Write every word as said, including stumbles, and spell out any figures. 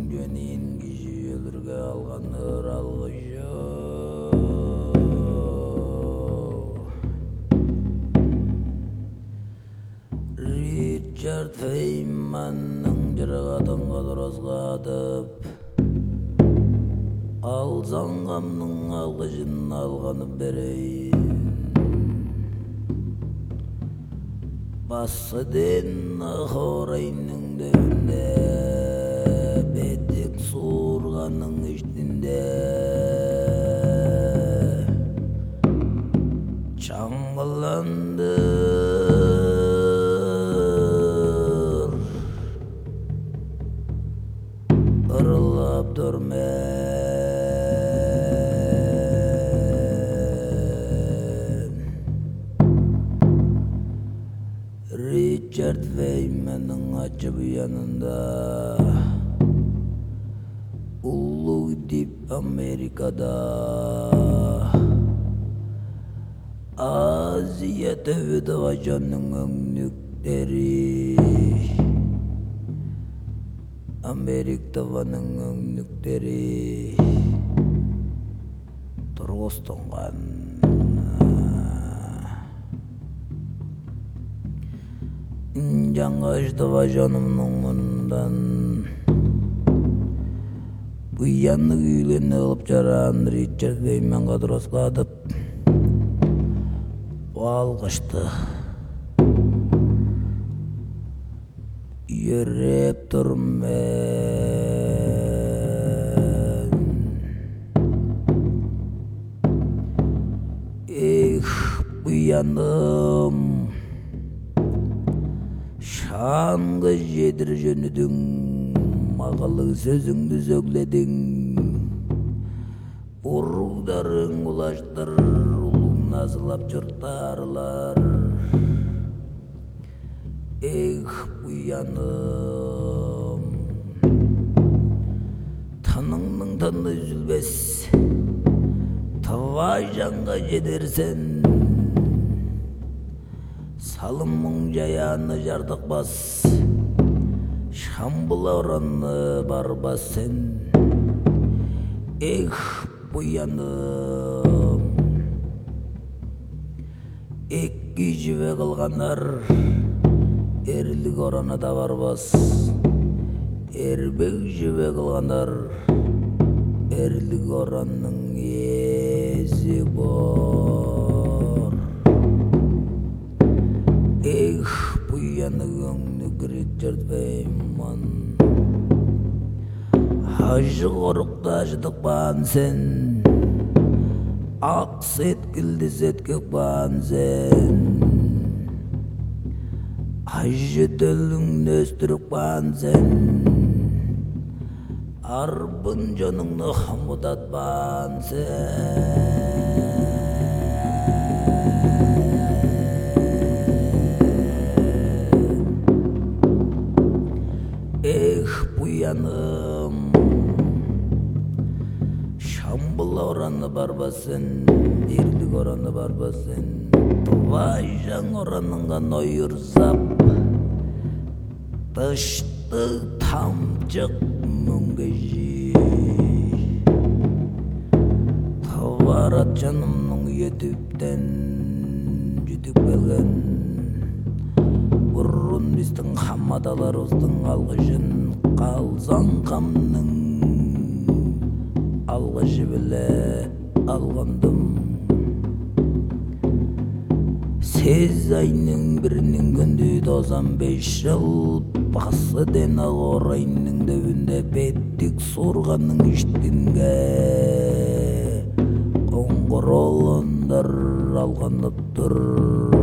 жөнин киши өлүргө алганыр алгышы. Ричард Фейнманның жыргадың кодорозго атып, алзаңгамның алгыжын алганып берейин. Басыден ахорайның дөбүндө, бетик суурганның иштинде, чаңгыландыр, ырылап дөрмен. Ричард Фейнманның ачы буянында, улуу дип Америкада, Азия төбөдө ажанның өңнүктери, Америктаванын өңнүктери тургузтунган. Жаңаждыва жанымның мындан буянны үйлені алып жаран Ричард Фейнман кодорозго атып алгышты. Йөреп турмен. Эх, буяным, шаңғы жедір жөнүдің, мағалы сөзіңді сөгледің, уругдарың улаштыр, улуң назылап жұрттарылар. Эх, буяным, таныңның таны үзілбес, тавай жанға жедерсен, салымың жаяны жардықпас, шамбыла оранны барбас сен. Эх, буяным, эки жібе қылғанар, эрлік ораны да барбас. Эрбек жібе қылғанар, эрлік оранның ези бар. Эх, буяны өңнүк Ричард Фейнман, ажы қорықта ажыдықпан сен, ақ сеткілді сеткек бан сен, ажы төліңді өстірік бан сен, арбын жоныңны хамудат бан сен. Эх, буяным, шамбыла ораны барбасын, эрлик ораны барбасын, тувай жаң ораныңан ойырзап, тышты тамчык мүнгежи. Таварат жанымның етіптен жүтіп келген, бурун биздин хамадаларыбыздын алгышын калзаңгамның алгышы беле алгандым. Сез айның биринин күндү тозан беш жыл, басыден агорайның дөбүндө беттик суурганның иштинге коңгуролондар алганыптыр.